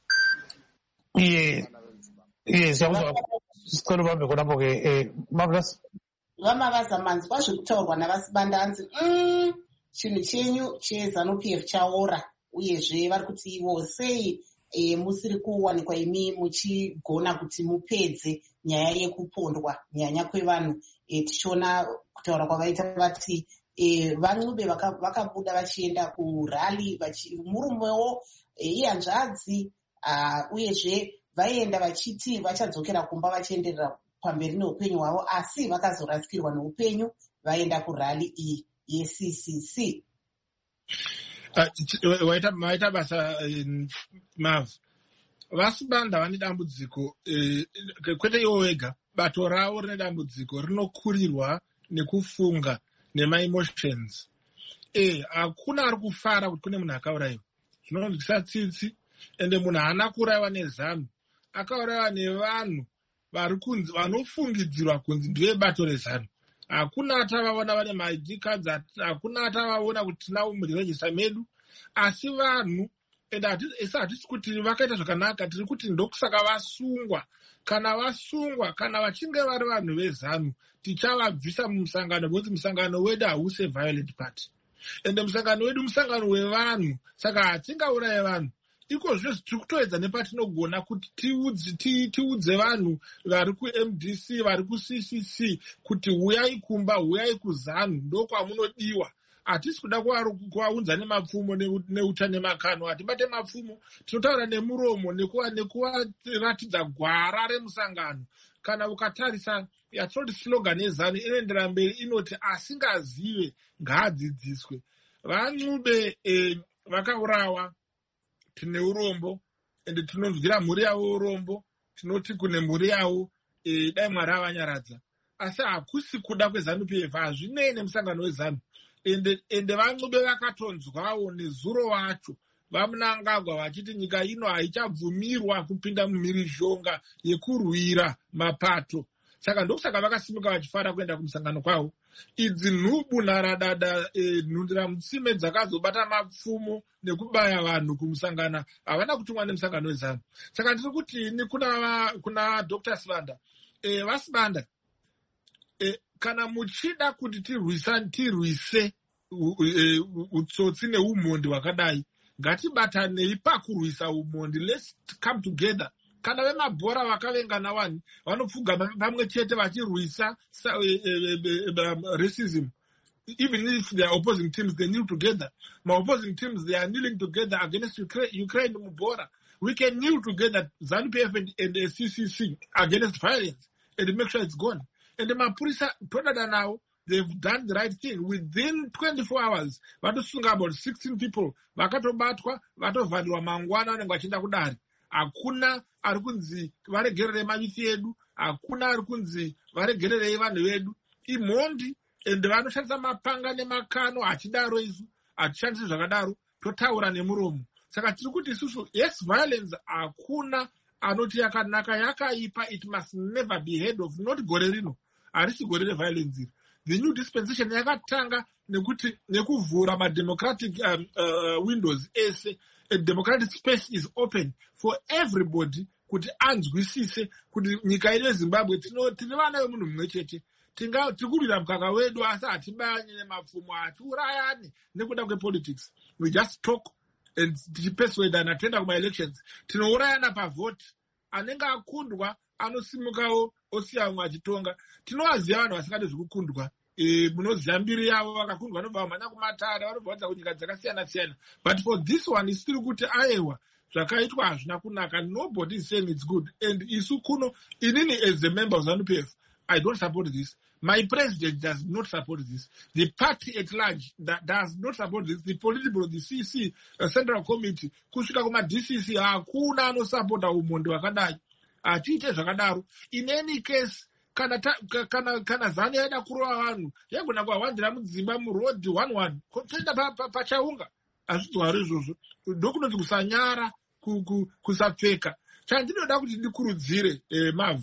sicela ubambe khonapho-ke Marvelous vamavaza manzi kwazvekutaurwa navasibandanzi chinhu chenyu cheZANU-PF chaora uyezve vari kuti ivo sei musiri kuwanikwa imi muchigona kuti mupedze nyaya yekupondwa nyanya kwevanhu tichiona kutaura kwavaita vati vaNcube vakabuda vachienda kurali murumewo ihanzvadzi uyezve vaenda vachiti vachadzokera kumba vachienderera pamberi neupenyu hwavo asi vakazorasikirwa neupenyu vaenda kurali iyi yeCCC. Waita basa Mav vasibanda vane dambudziko kwete iwo wega bato ravo rine dambudziko rinokurirwa nekufunga nemaemotions hakuna ari kufara kuti kune munhu akaurayiwa zvinonzwisa tsitsi ende munhu haana kuurayiwa nezanu akaurayiwa nevanhu vanofungidzirwa kunzi ndevebato rezanu hakuna atavaona vane maID cards hakuna atavaona kuti tinavo murejista medu asi vanhu ende esi hatisi kuti vakaita zvakanaka tiri kuti ndokusaka vasungwa kana vachinge vari vanhu vezanu tichavabvisa mumusangano because musangano wedu hause violent party ende musangano wedu musangano wevanhu saka hatingauraye vanhu iko zvino tiri kutoedza nepatinogona kuti tiudze vanhu vari kuMDC vari kuCCC kuti huyai kumba huyai kuzanu ndokwamunodiwa hatisi kuda kuvaunza nemapfumo neuta nemakanwa. Hatibate mapfumo, tinotaura nemuromo nekuvaratidza gwara remusangano. Kana ukatarisa yatinoti slogan yeZANU inoendera mberi inoti asingazive ngaadzidziswe. VaNcube vakaurawa, tine urombo ende tinonzwira mhuri yavo urombo, tinoti kune mhuri yavo dai Mwari avanyaradza. Asi hakusi kuda kweZANU-PF, hazvinei nemusangano weZANU. Ende vaNcube vakatonzwawo nezuro wacho vamunangagwa vachiti nyika ino haichabvumirwa kupinda mumhirizhonga yekurwira mapato. Saka ndokusaka vakasimuka vachifara kuenda kumusangano kwavo. Idzi nhubu naradada nhundiramutsime dzakazobata mapfumo nekubaya vanhu kumusangana havana kutumwa nemusangano weZANU. Saka ndiri kuti ini kuna Dr. Sibanda, vaSibanda, kana muchida kuti tirwise utsotsi neumhondi hwakadai, ngatibatanei pakurwisa umhondi. Let's come together. Kana vemabhora vakavengana wani vanopfuga pamwe chete vachirwisa racism. Even if they are opposing teams, they kneel together. My opposing teams, they are kneeling together against Ukraine mubhora. We can kneel together, ZANU-PF and the CCC, against violence and make sure it's gone. And the Mapurisa Pradada now, they've done the right thing. Within 24 hours, vatosunga about 16 people, vakatobatwa, vatovhadwa mangwana nengwachinda kudari. Hakuna ari kunzi varegerere manyusi edu, hakuna ari kunzi varegererei vanhu vedu. Imhondi ende vanoshandisa mapanga nemakano, hachidaro isu hatishandisi zvakadaro, totaura nemuromo. Saka tiri kuti isusu, yes, violence hakuna anoti yakanaka, yakaipa, it must never be heard of. Not gore rino, harisi gore reviolence iri. The new dispensation yakatanga nekuvhura mademocratic windows ese. A democratic space is open for everybody kuti anzwisise kuti nyika ino yeZimbabwe tine vana vemunhu mumwe chete. Tikurira mukaka wedu asi hatibanye nemapfumo, hatiurayani nekuda kwepolitics. We just talk and tichipersuadana toenda kuma-elections. Tinourayana pavhoti. Anenge akundwa anosimukawo osiya mumwe achitonga. Tinovaziva vanhu vasingade zvekukundwa. Munoziva mbiri yavo vakakundwa vanobva vamhanya kumatare, vanobva vatsa kunyika dzakasiyana-siyana. But for this one, isiri kuti aiwa zvakaitwa hazvina kunaka. Nobody is saying it's good. And isu kuno, inini as a member of ZANU-PF, I don't support this. My president does not support this. The party at large that does not support this. The political, the CC, Central Committee, kusvika kuma-DCC, hakuna anosapota umhondi hwakadai. Hatiite zvakadaro. In any case, kana ZANU yaida kurova vanhu yagona kuwandira mudzimba murodhi 1-1 toenda pachaunga. Hazvidwari izvozvo. Ndokunoti kusanyara, kusapfeka. Chandinoda kuti ndikurudzire Mavu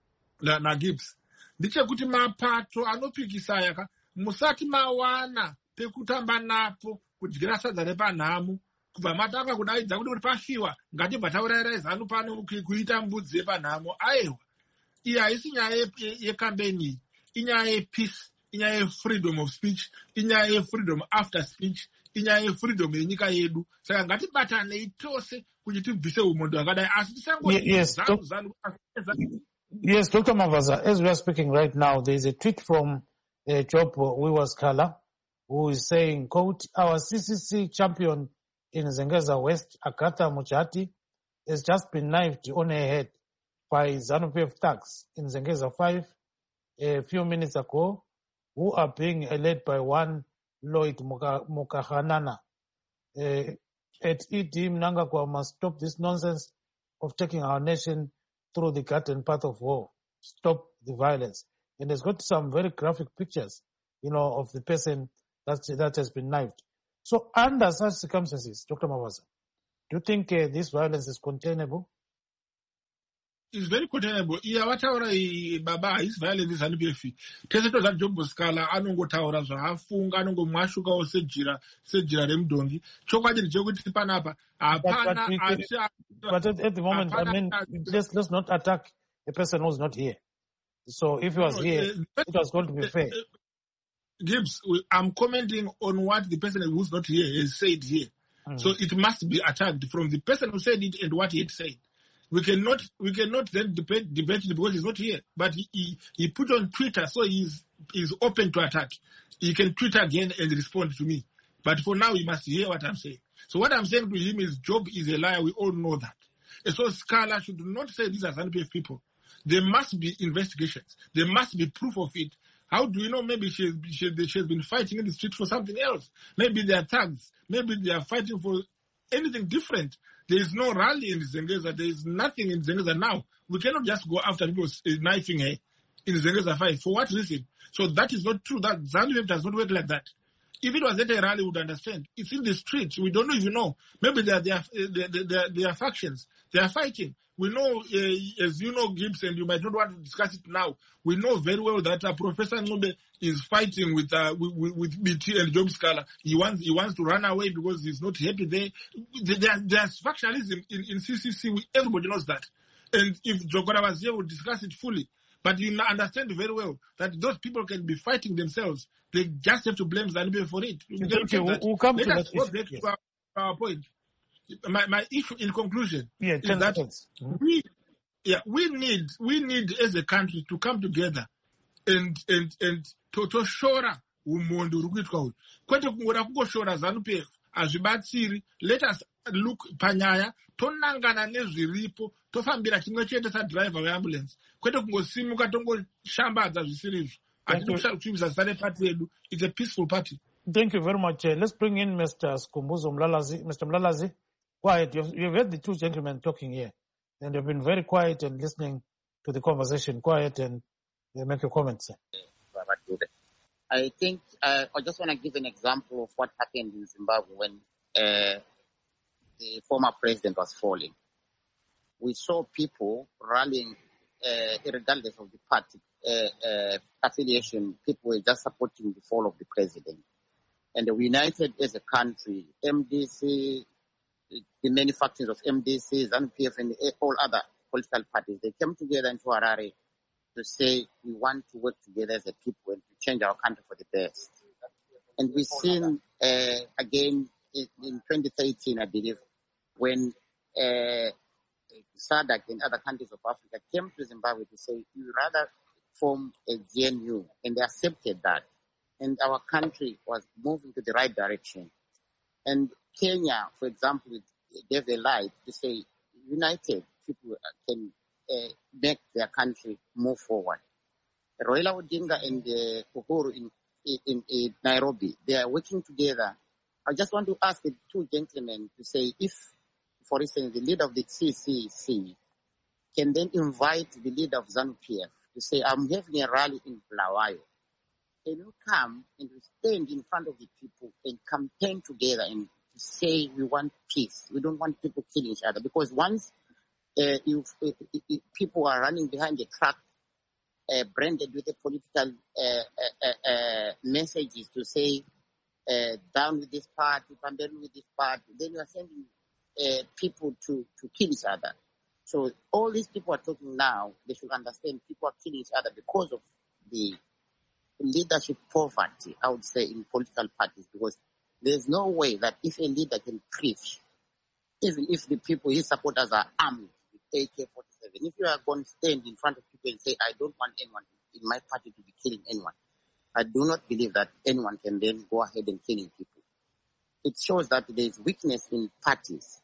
naGibbs ndechekuti mapato anopikisa yaka musati mawana pekutamba napo kudyira sadza repanhamo kubva matanga kudaidza kuti pashiwa ngatibva taurairai ZANU pano kuita mbudzi yepanhamo. Aiwa, iyi haisi nyaya yekambeni, inyaya yepeace, inyaya yefreedom of speech, inyaya yefreedom after speech, inyaya yefreedom yenyika yedu. Saka ngatibatanei tose kuti tibvise umhondi hwakadai, asi tisangozanu. Yes, Dr. Mavaza, as we are speaking right now, there is a tweet from Job Wiwaskala, who is saying, quote, "Our CCC champion in Zengeza West, Agatha Muchati, has just been knifed on her head by ZANU-PF thugs in Zengeza 5 a few minutes ago, who are being led by one Lloyd Mukahanana. At ED, Mnangagwa must stop this nonsense of taking our nation through the garden path of war. Stop the violence." And it's got some very graphic pictures, of the person that has been knifed. So under such circumstances, Dr. Mavaza, do you think this violence is containable? It's very containable. Vataura baba haisi violence ZANU-PF. Tese toza Job Wiwaskala anongotaura zvaafunga, anongomwashukawo sejira remudhongi. Chokwadi ndechekuti panapa hapana. But at the moment, I mean, let's not attack a person who's not here. So if he was here, it was going to be fair. Gibbs, I'm commenting on what the person who's not here has said here. So it must be attacked from the person who said it and what he had said. We cannot then debate it because he's not here. But he put on Twitter, so he's is open to attack. He can tweet again and respond to me. But for now, he must hear what I'm saying. So what I'm saying to him is Job is a liar. We all know that. And so Scala should not say these are ZANU-PF people. There must be investigations. There must be proof of it. How do you know? Maybe she has been fighting in the street for something else. Maybe they are thugs. Maybe they are fighting for anything different. There is no rally in Zengeza. There is nothing in Zengeza now. We cannot just go after people knifing her in Zengeza fight. For what reason? So that is not true. That ZANU-PF does not work like that. If it was at a rally, we would understand. It's in the streets. We don't even know. Maybe they are factions. They are fighting. We know, as you know, Gibbs, and you might not want to discuss it now. We know very well that Professor Ngube is fighting with BT and Job Scala. He wants to run away because he's not happy there. There's factionalism in CCC. Everybody knows that. And if Jogora was here, we'll discuss it fully. But you understand very well that those people can be fighting themselves. They just have to blame ZANU-PF for it. We'll come to that go back to our point. My issue in conclusion is that we need as a country to come together and to shora umondo urikuitwa uyu. Kwete kungora kungoshora ZANU-PF azvibatsiri. Let us look panyaya tonangana nezviripo tofambira chimwe chete sadriver weambulance. Kwete kungosimuka tongoshambadza zvisiri izvo. It's a peaceful party. Thank you very much. Let's bring in Mr. Skumbuzo Mlalazi. Mr. Mlalazi, quiet. You've heard the two gentlemen talking here, and you've been very quiet and listening to the conversation. Quiet and make your comments. I think I just want to give an example of what happened in Zimbabwe when the former president was falling. We saw people rallying, regardless of the party affiliation. People were just supporting the fall of the president. And we united as a country, MDC, the manufacturers of MDC, ZANU-PF, and all other political parties. They came together into Harare to say we want to work together as a people and to change our country for the best. And we've seen again in 2013, I believe, when SADC and other countries of Africa came to Zimbabwe to say we rather form a GNU, and they accepted that. And our country was moving to the right direction. And Kenya, for example, gave a light to say united people can make their country move forward. Raila Odinga and Uhuru in Nairobi, they are working together. I just want to ask the two gentlemen to say if, for instance, the leader of the CCC can then invite the leader of ZANU-PF to say, I'm having a rally in Bulawayo. Can you come and stand in front of the people and campaign together and say we want peace? We don't want people killing each other. Because once if people are running behind a truck branded with a political messages to say down with this party, down with this party, then you are sending people to kill each other. So all these people are talking now, they should understand people are killing each other because of the leadership poverty, I would say, in political parties, because there's no way that if a leader can preach, even if the people, his supporters are armed with AK-47, if you are going to stand in front of people and say, I don't want anyone in my party to be killing anyone, I do not believe that anyone can then go ahead and killing people. It shows that there is weakness in parties.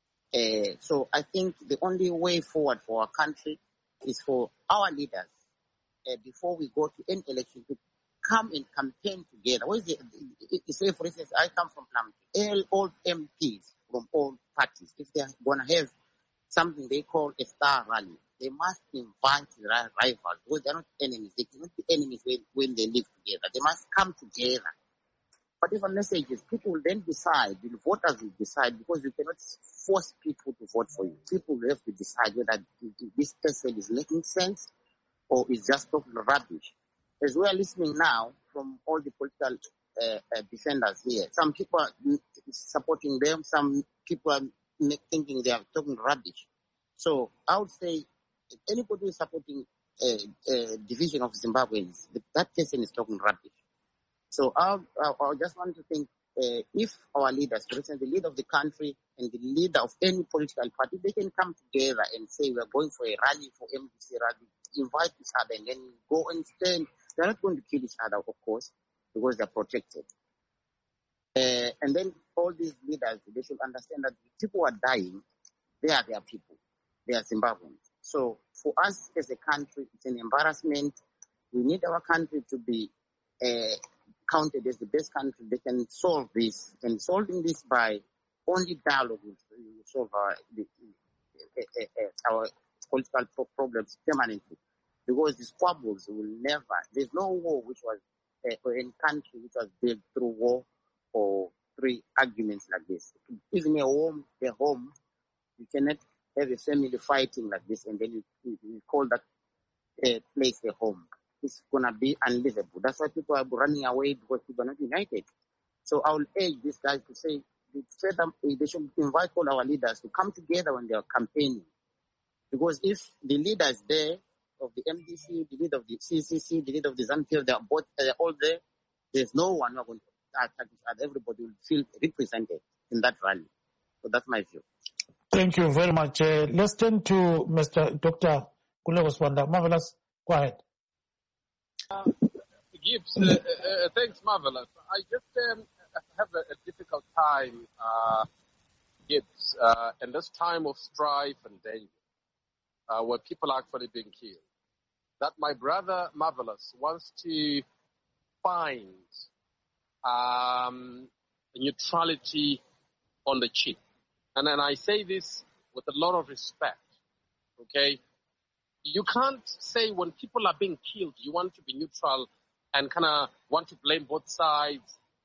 So I think the only way forward for our country is for our leaders, before we go to any election, to come and campaign together. What is say, for instance, I come from Plumtree. All MPs from all parties, if they're going to have something they call a star rally, they must invite rivals, because they're not enemies. They cannot be enemies when they live together. They must come together. Whatever messages, people will then decide, the voters will decide, because you cannot force people to vote for you. People will have to decide whether this person is making sense or is just talking rubbish. As we are listening now from all the political defenders here, some people are supporting them, some people are thinking they are talking rubbish. So I would say if anybody who is supporting a division of Zimbabweans, that person is talking rubbish. So I just want to think if our leaders, for instance, the leader of the country and the leader of any political party, they can come together and say we are going for a rally, for MDC rally, invite each other and then go and stand They're not going to kill each other, of course, because they're protected. And then all these leaders, they should understand that people who are dying, they are their people. They are Zimbabweans. So for us as a country, it's an embarrassment. We need our country to be counted as the best country that can solve this. And solving this by only dialogue will solve our political problems permanently. Because the squabbles will never, there's no war which was, or any country which was built through war or through arguments like this. Even a home, you cannot have a family fighting like this and then you call that place a home. It's going to be unlivable. That's why people are running away, because people are not united. So I will urge these guys to say, they should invite all our leaders to come together when they are campaigning. Because if the leaders there, of the MDC, the leader of the CCC, the leader of the ZANU-PF, they are all there, there's no one who are going to attack each other. Everybody will feel represented in that rally. So that's my view. Thank you very much. Let's turn to Mr. Dr. Khuleko Sibanda. Marvelous. Go ahead. Gibbs, thanks, Marvelous. I just have a difficult time, Gibbs, in this time of strife and danger, where people are actually being killed, that my brother Marvelous wants to find neutrality on the cheap. And then I say this with a lot of respect, okay? You can't say when people are being killed, you want to be neutral and kind of want to blame both sides,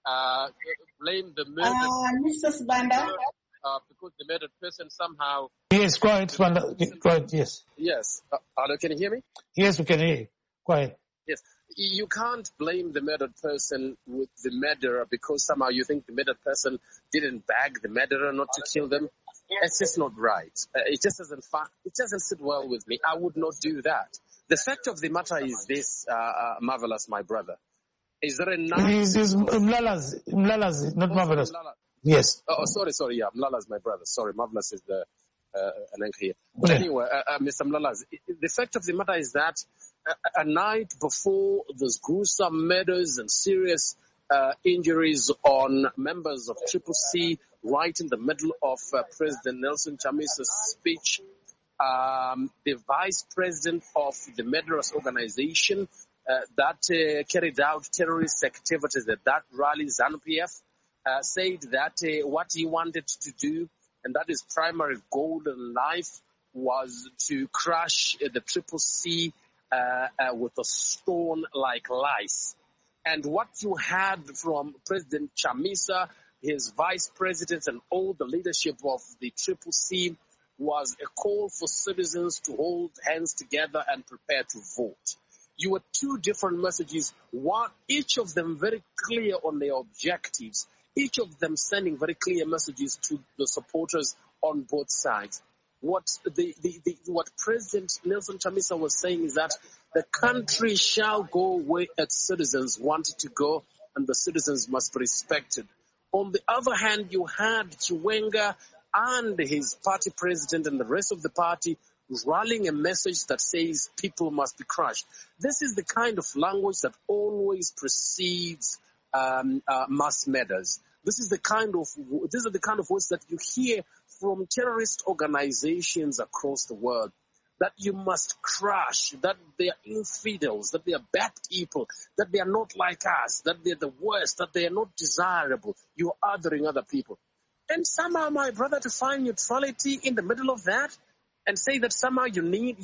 blame the murdered Mr. Sibanda? because the murdered person somehow... Yes, go ahead, Sibanda. Go ahead, yes. Yes. Hello, can you hear me? Yes, we can hear you. Go ahead. Yes. You can't blame the murdered person with the murderer because somehow you think the murdered person didn't beg the murderer not to kill them. It's just not right. It just doesn't sit well with me. I would not do that. The fact of the matter is this, Marvelous, my brother. Is there a nice... Mlala's, not Marvelous. Yes. Oh, sorry. Yeah, Mlala's my brother. Sorry, Marvelous is the an anchor here. But anyway, Mr. Mlala's, the fact of the matter is that a night before those gruesome murders and serious injuries on members of Triple C, right in the middle of President Nelson Chamisa's speech, the vice president of the murderous organization that carried out terrorist activities at that rally, ZANU-PF, said that what he wanted to do, and that his primary goal in life, was to crush the Triple C with a stone like lice. And what you had from President Chamisa, his vice presidents, and all the leadership of the Triple C was a call for citizens to hold hands together and prepare to vote. You had two different messages, one, each of them very clear on their objectives, each of them sending very clear messages to the supporters on both sides. What President Nelson Chamisa was saying is that the country shall go where its citizens want it to go, and the citizens must be respected. On the other hand, you had Chiwenga and his party president and the rest of the party rallying a message that says people must be crushed. This is the kind of language that always precedes mass murders. These are the kind of words that you hear from terrorist organizations across the world, that you must crush, that they are infidels, that they are bad people, that they are not like us, that they are the worst, that they are not desirable. You are othering other people. And somehow, my brother, to find neutrality in the middle of that and say that somehow you need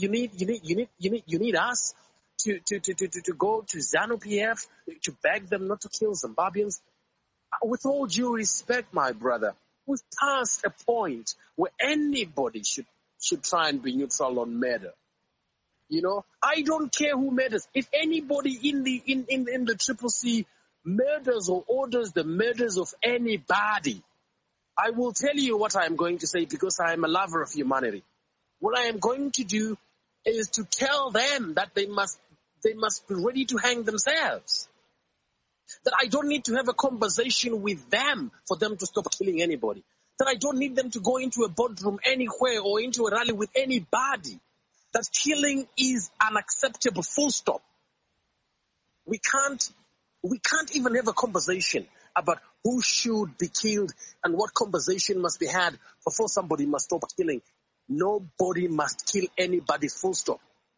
us to go to ZANU-PF to beg them not to kill Zimbabweans. With all due respect, my brother, we've passed a point where anybody should try and be neutral on murder. You know, I don't care who murders. If anybody in the Triple C murders or orders the murders of anybody, I will tell you what I am going to say, because I am a lover of humanity. What I am going to do is to tell them that they must be ready to hang themselves. That I don't need to have a conversation with them for them to stop killing anybody. That I don't need them to go into a boardroom anywhere or into a rally with anybody. That killing is unacceptable, full stop. We can't even have a conversation about who should be killed and what conversation must be had before somebody must stop killing. Nobody must kill anybody, full stop.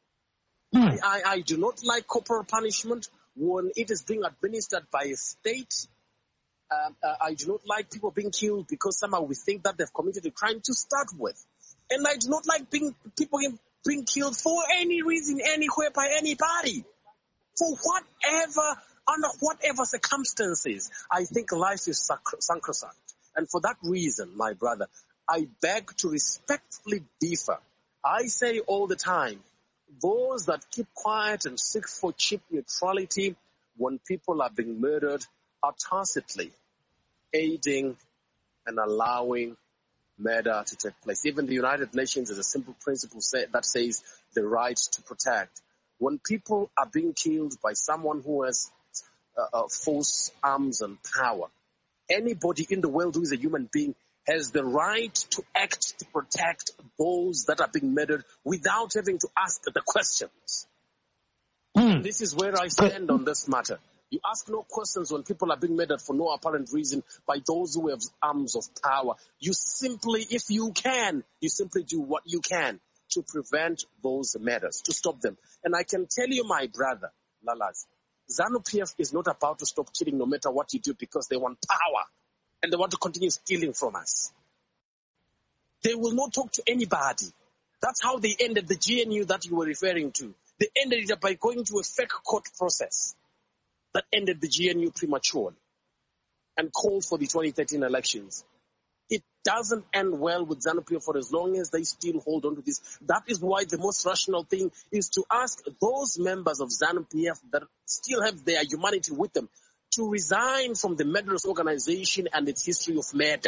I do not like corporal punishment when it is being administered by a state. I do not like people being killed because somehow we think that they've committed a crime to start with. And I do not like people being killed for any reason, anywhere, by anybody. For whatever, under whatever circumstances, I think life is sacrosanct. And for that reason, my brother, I beg to respectfully differ. I say all the time, those that keep quiet and seek for cheap neutrality when people are being murdered are tacitly aiding and allowing murder to take place. Even the United Nations has a simple principle that says the right to protect. When people are being killed by someone who has false arms and power, anybody in the world who is a human being has the right to act to protect those that are being murdered without having to ask the questions. This is where I stand on this matter. You ask no questions when people are being murdered for no apparent reason by those who have arms of power. You simply, if you can, you simply do what you can to prevent those murders, to stop them. And I can tell you, my brother, Lalas, ZANU-PF is not about to stop killing no matter what you do because they want power and they want to continue stealing from us. They will not talk to anybody. That's how they ended the GNU that you were referring to. They ended it by going to a fake court process that ended the GNU prematurely and called for the 2013 elections. It doesn't end well with ZANU-PF for as long as they still hold on to this. That is why the most rational thing is to ask those members of ZANU-PF that still have their humanity with them to resign from the murderous organization and its history of murder.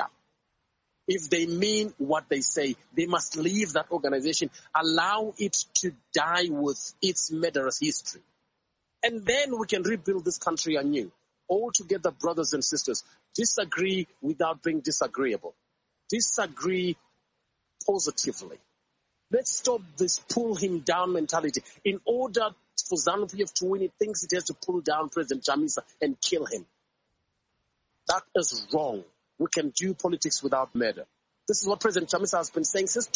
If they mean what they say, they must leave that organization, allow it to die with its murderous history. And then we can rebuild this country anew. All together, brothers and sisters, disagree without being disagreeable. Disagree positively. Let's stop this pull him down mentality. In order for ZANU-PF to win, it thinks it has to pull down President Chamisa and kill him. That is wrong. We can do politics without murder. This is what President Chamisa has been saying since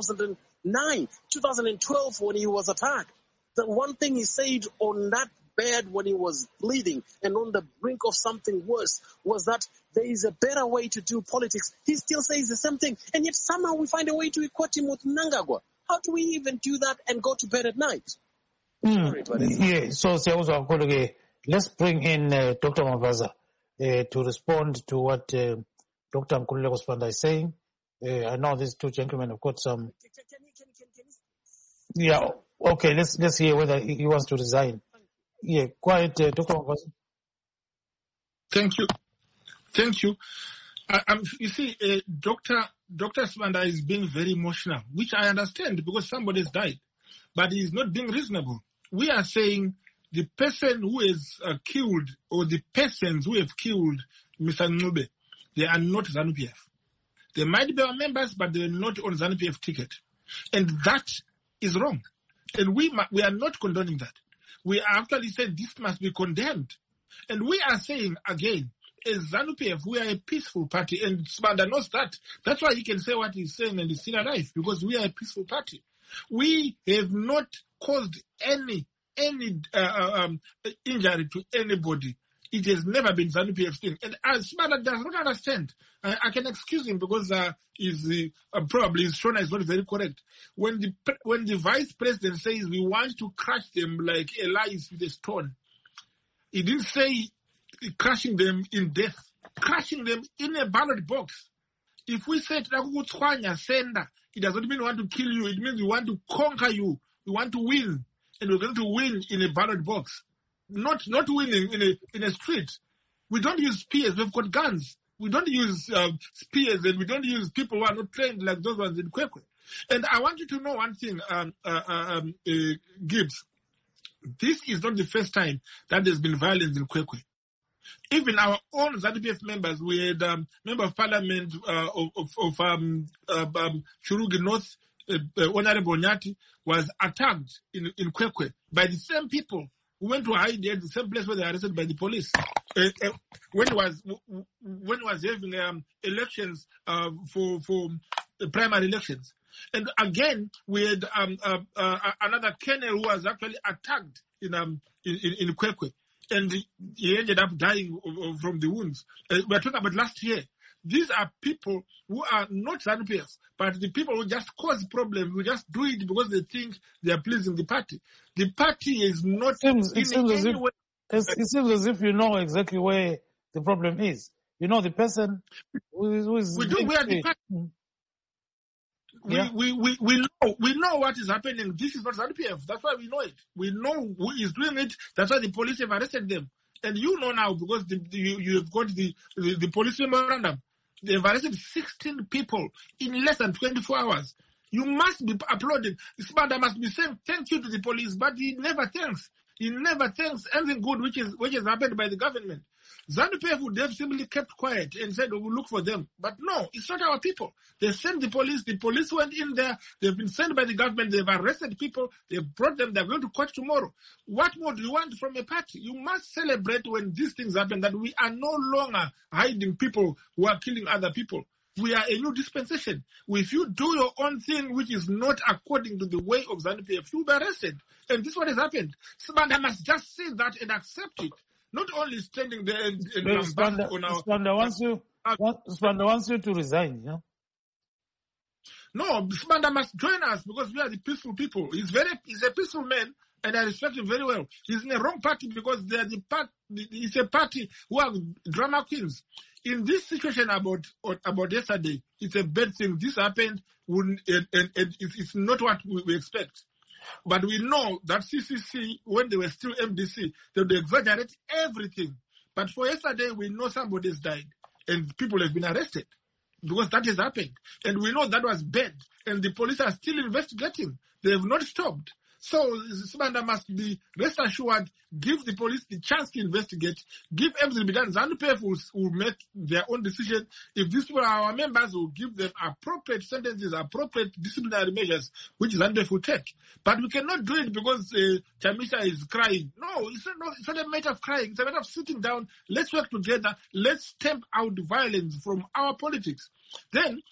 2009, 2012 when he was attacked. The one thing he said on that bed when he was bleeding and on the brink of something worse was that there is a better way to do politics. He still says the same thing, and yet somehow we find a way to equate him with Mnangagwa. How do we even do that and go to bed at night? Sorry, yeah, so let's bring in Dr. Mavaza to respond to what Dr. Nkululeko Sibanda is saying. I know these two gentlemen have got some... Yeah, okay, let's hear whether he wants to resign. Yeah, quiet, Dr. Mavaza. Thank you. You see, Dr. Sibanda is being very emotional, which I understand because somebody has died, but he is not being reasonable. We are saying the person who is killed or the persons who have killed Mr. Ncube, they are not ZANU-PF. They might be our members, but they are not on ZANU-PF ticket. And that is wrong. And we are not condoning that. We actually said this must be condemned. And we are saying, again, as ZANU-PF, we are a peaceful party. And Sibanda knows that. That's why he can say what he's saying and he's still alive, because we are a peaceful party. We have not caused any injury to anybody. It has never been ZANU-PF's thing. And Sibanda does not understand. I can excuse him because probably his Shona is not very correct. When the vice president says we want to crush them like a lice with a stone, he didn't say crushing them in death, crushing them in a ballot box. If we say sender, it does not mean we want to kill you. It means we want to conquer you. We want to win. And we're going to win in a ballot box. Not winning in a street. We don't use spears. We've got guns. We don't use spears, and we don't use people who are not trained like those ones in Kwekwe. And I want you to know one thing, Gibbs. This is not the first time that there's been violence in Kwekwe. Even our own ZANU-PF members, we had member of parliament of Churugi North, Honorable Nyati, was attacked in Kwekwe by the same people who went to hide at the same place where they were arrested by the police. When he was having elections for primary elections. And again, we had another colonel who was actually attacked in Kwekwe, and he ended up dying from the wounds. We're talking about last year. These are people who are not ZANU-PF, but the people who just cause problems, who just do it because they think they are pleasing the party. The party is not it seems as if you know exactly where the problem is. You know the person who is... We do. We are the party. We know what is happening. This is not ZANU-PF. That's why we know it. We know who is doing it. That's why the police have arrested them. And you know now because you have got the police memorandum. They've arrested 16 people in less than 24 hours. You must be applauded. Sibanda must be saying thank you to the police, but he never thanks. He never thanks anything good which is happened by the government. ZANU-PF would have simply kept quiet and said, we will look for them. But no, it's not our people. They sent the police. The police went in there. They've been sent by the government. They've arrested people. They've brought them. They're going to court tomorrow. What more do you want from a party? You must celebrate when these things happen, that we are no longer hiding people who are killing other people. We are a new dispensation. If you do your own thing, which is not according to the way of ZANU-PF, you'll be arrested. And this is what has happened. Sibanda must just see that and accept it. Not only standing there and Sibanda wants you to resign, yeah? No, Sibanda must join us because we are the peaceful people. He's a peaceful man, and I respect him very well. He's in the wrong party because they are it's a party who are drama queens. In this situation about yesterday, it's a bad thing. This happened, and it's not what we expect. But we know that CCC, when they were still MDC, they would exaggerate everything. But for yesterday, we know somebody has died and people have been arrested because that has happened. And we know that was bad. And the police are still investigating. They have not stopped. So Sibanda must be rest assured, give the police the chance to investigate, give everything be done. ZANU-PF will make their own decision. If these people are our members, will give them appropriate sentences, appropriate disciplinary measures, which ZANU-PF will take. But we cannot do it because Chamisa is crying. No, it's not a matter of crying. It's a matter of sitting down. Let's work together. Let's stamp out violence from our politics. Then,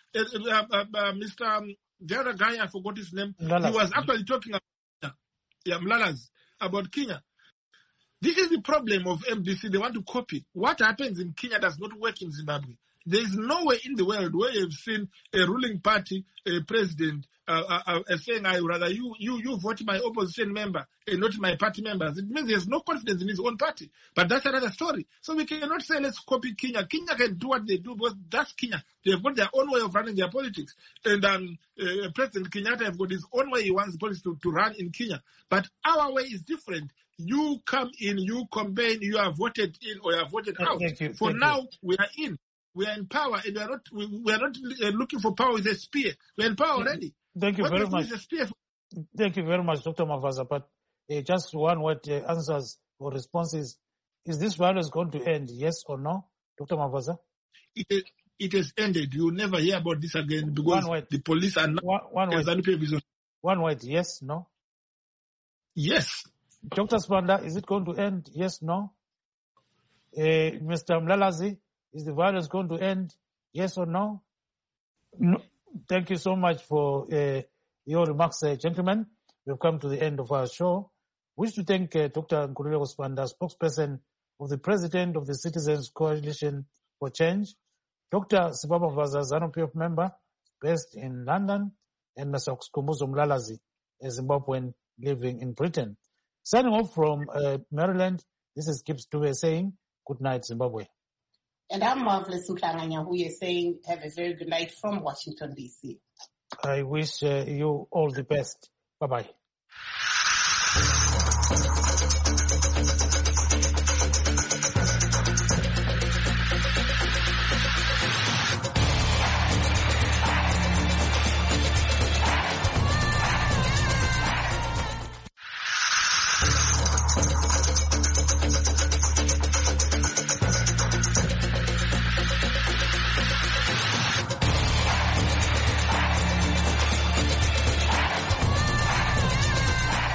Mr. The other guy, I forgot his name, he was actually talking about Mlalas, about Kenya. This is the problem of MDC. They want to copy. What happens in Kenya does not work in Zimbabwe. There is nowhere in the world where you've seen a ruling party, a president, saying, I rather you vote my opposition member and not my party members. It means there's no confidence in his own party. But that's another story. So we cannot say let's copy Kenya. Kenya can do what they do because that's Kenya. They've got their own way of running their politics. And President Kenyatta has got his own way he wants the politics to run in Kenya. But our way is different. You come in, you campaign, you are voted in or you are voted out. For now, we are in. We are in power, and we are not looking for power with a spear. We are in power already. Thank you very much. Thank you very much, Dr. Mavaza. But just one word answers or responses. Is this violence going to end, yes or no, Dr. Mavaza? It has ended. You will never hear about this again because the police are not... One word, yes, no? Yes. Dr. Sibanda, is it going to end, yes, no? Mr. Mlalazi, is the violence going to end, yes or no? No. Thank you so much for your remarks, gentlemen. We've come to the end of our show. Wish to thank Dr. Nkululeko Sibanda, spokesperson of the President of the Citizens Coalition for Change, Dr. Sibaba Mavaza, ZANU-PF member based in London, and Mr. Skhumbuzo Mlalazi, a Zimbabwean living in Britain. Signing off from Maryland, this is Gibbs Dube saying, good night, Zimbabwe. And I'm Marvelous Mklanganya, who is saying, have a very good night from Washington, D.C. I wish you all the best. Bye-bye.